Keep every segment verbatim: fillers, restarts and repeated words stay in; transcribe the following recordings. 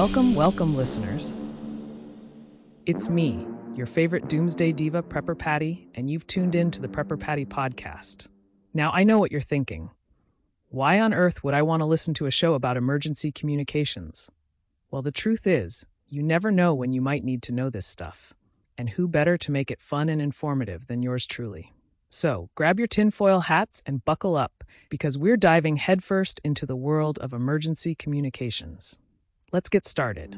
Welcome, welcome, listeners. It's me, your favorite doomsday diva, Prepper Patty, and you've tuned in to the Prepper Patty podcast. Now, I know what you're thinking. Why on earth would I want to listen to a show about emergency communications? Well, the truth is, you never know when you might need to know this stuff. And who better to make it fun and informative than yours truly? So, grab your tinfoil hats and buckle up, because we're diving headfirst into the world of emergency communications. Let's get started.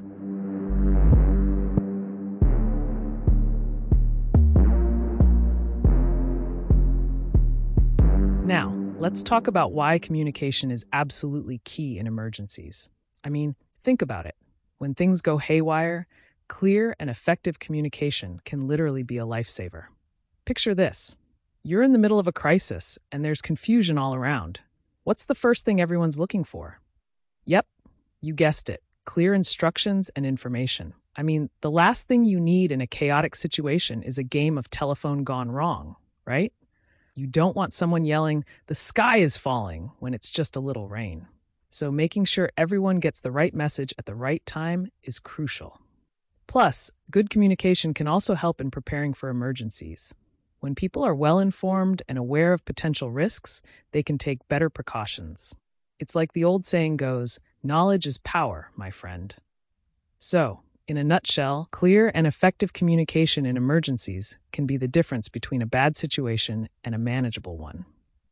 Now, let's talk about why communication is absolutely key in emergencies. I mean, think about it. When things go haywire, clear and effective communication can literally be a lifesaver. Picture this. You're in the middle of a crisis, and there's confusion all around. What's the first thing everyone's looking for? Yep, you guessed it. Clear instructions and information. I mean, the last thing you need in a chaotic situation is a game of telephone gone wrong, right? You don't want someone yelling, "The sky is falling," when it's just a little rain. So making sure everyone gets the right message at the right time is crucial. Plus, good communication can also help in preparing for emergencies. When people are well-informed and aware of potential risks, they can take better precautions. It's like the old saying goes, knowledge is power, my friend. So, in a nutshell, clear and effective communication in emergencies can be the difference between a bad situation and a manageable one.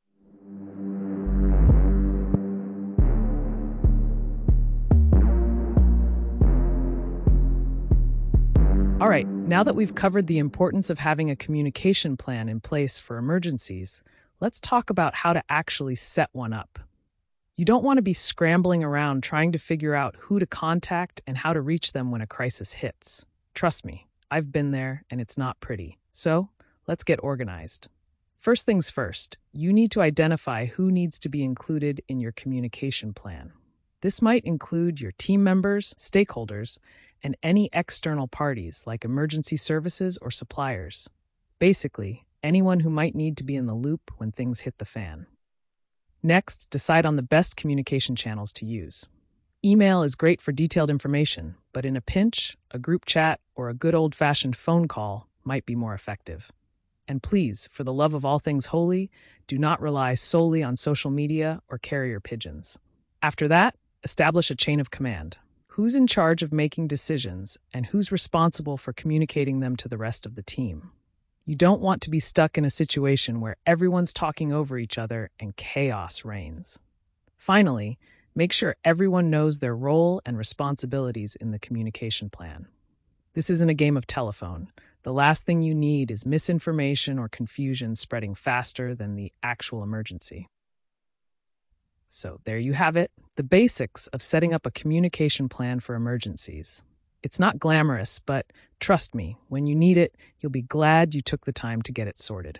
All right, now that we've covered the importance of having a communication plan in place for emergencies, let's talk about how to actually set one up. You don't want to be scrambling around trying to figure out who to contact and how to reach them when a crisis hits. Trust me, I've been there and it's not pretty. So, let's get organized. First things first, you need to identify who needs to be included in your communication plan. This might include your team members, stakeholders, and any external parties like emergency services or suppliers. Basically, anyone who might need to be in the loop when things hit the fan. Next, decide on the best communication channels to use. Email is great for detailed information, but in a pinch, a group chat or a good old-fashioned phone call might be more effective. And please, for the love of all things holy, do not rely solely on social media or carrier pigeons. After that, establish a chain of command. Who's in charge of making decisions and who's responsible for communicating them to the rest of the team? You don't want to be stuck in a situation where everyone's talking over each other and chaos reigns. Finally, make sure everyone knows their role and responsibilities in the communication plan. This isn't a game of telephone. The last thing you need is misinformation or confusion spreading faster than the actual emergency. So there you have it, the basics of setting up a communication plan for emergencies. It's not glamorous, but trust me, when you need it, you'll be glad you took the time to get it sorted.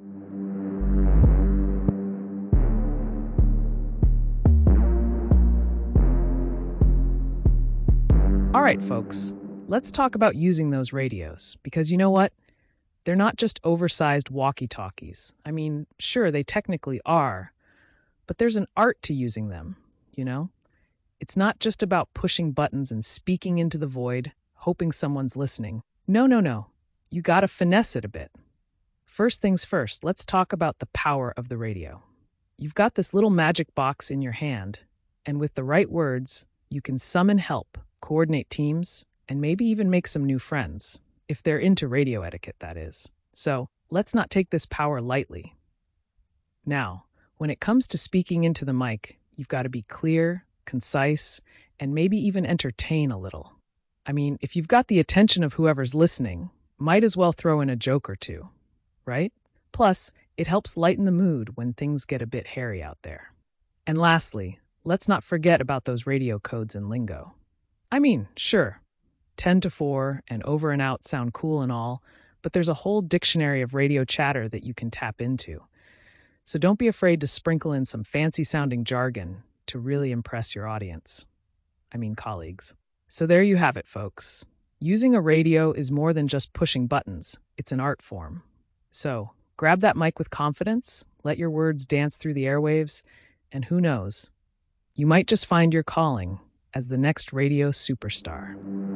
All right, folks, let's talk about using those radios, because you know what? They're not just oversized walkie-talkies. I mean, sure, they technically are, but there's an art to using them, you know? It's not just about pushing buttons and speaking into the void, hoping someone's listening. No, no, no. You gotta finesse it a bit. First things first, let's talk about the power of the radio. You've got this little magic box in your hand, and with the right words, you can summon help, coordinate teams, and maybe even make some new friends, if they're into radio etiquette, that is. So, let's not take this power lightly. Now, when it comes to speaking into the mic, you've got to be clear, concise, and maybe even entertain a little. I mean, if you've got the attention of whoever's listening, might as well throw in a joke or two, right? Plus, it helps lighten the mood when things get a bit hairy out there. And lastly, let's not forget about those radio codes and lingo. I mean, sure, ten to four and over and out sound cool and all, but there's a whole dictionary of radio chatter that you can tap into. So don't be afraid to sprinkle in some fancy-sounding jargon to really impress your audience. I mean, colleagues. So there you have it, folks. Using a radio is more than just pushing buttons. It's an art form. So grab that mic with confidence, let your words dance through the airwaves, and who knows, you might just find your calling as the next radio superstar.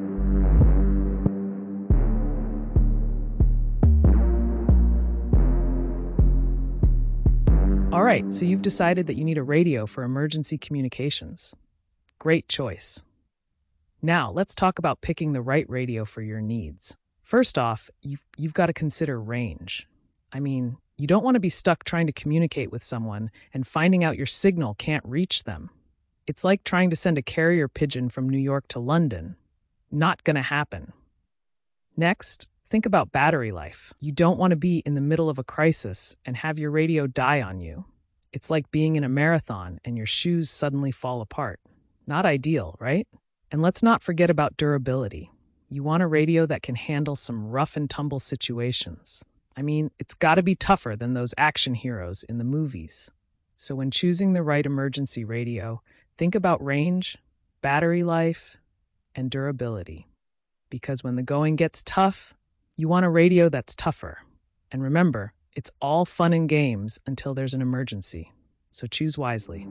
All right, so you've decided that you need a radio for emergency communications. Great choice. Now, let's talk about picking the right radio for your needs. First off, you've, you've got to consider range. I mean, you don't want to be stuck trying to communicate with someone and finding out your signal can't reach them. It's like trying to send a carrier pigeon from New York to London. Not going to happen. Next, think about battery life. You don't want to be in the middle of a crisis and have your radio die on you. It's like being in a marathon and your shoes suddenly fall apart. Not ideal, right? And let's not forget about durability. You want a radio that can handle some rough and tumble situations. I mean, it's got to be tougher than those action heroes in the movies. So when choosing the right emergency radio, think about range, battery life, and durability. Because when the going gets tough, you want a radio that's tougher. And remember, it's all fun and games until there's an emergency. So choose wisely.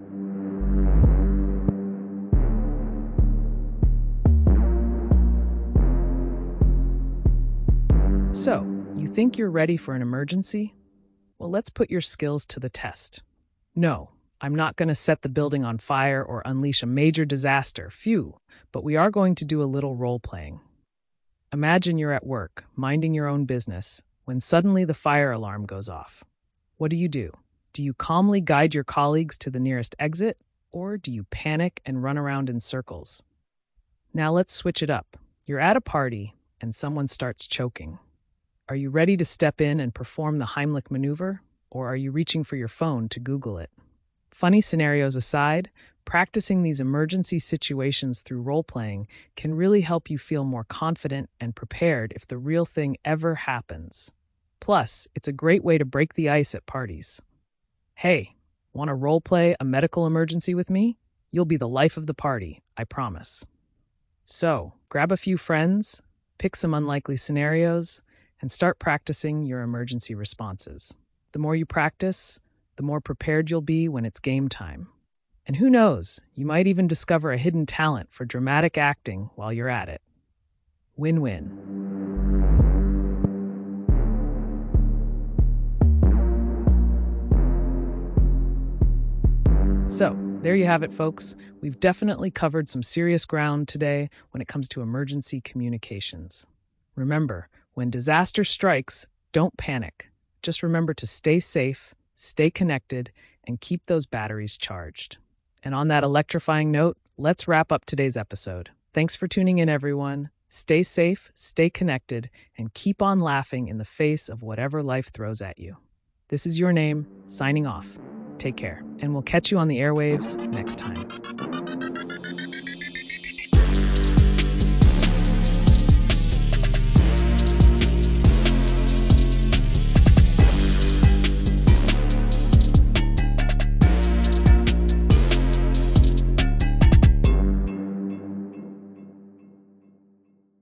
So, you think you're ready for an emergency? Well, let's put your skills to the test. No, I'm not going to set the building on fire or unleash a major disaster, phew, but we are going to do a little role-playing. Imagine you're at work, minding your own business, when suddenly the fire alarm goes off. What do you do? Do you calmly guide your colleagues to the nearest exit, or do you panic and run around in circles? Now let's switch it up. You're at a party, and someone starts choking. Are you ready to step in and perform the Heimlich maneuver, or are you reaching for your phone to Google it? Funny scenarios aside, practicing these emergency situations through role-playing can really help you feel more confident and prepared if the real thing ever happens. Plus, it's a great way to break the ice at parties. Hey, want to role-play a medical emergency with me? You'll be the life of the party, I promise. So, grab a few friends, pick some unlikely scenarios, and start practicing your emergency responses. The more you practice, the more prepared you'll be when it's game time. And who knows, you might even discover a hidden talent for dramatic acting while you're at it. Win-win. So, there you have it, folks. We've definitely covered some serious ground today when it comes to emergency communications. Remember, when disaster strikes, don't panic. Just remember to stay safe, stay connected, and keep those batteries charged. And on that electrifying note, let's wrap up today's episode. Thanks for tuning in, everyone. Stay safe, stay connected, and keep on laughing in the face of whatever life throws at you. This is Your Name, signing off. Take care, and we'll catch you on the airwaves next time.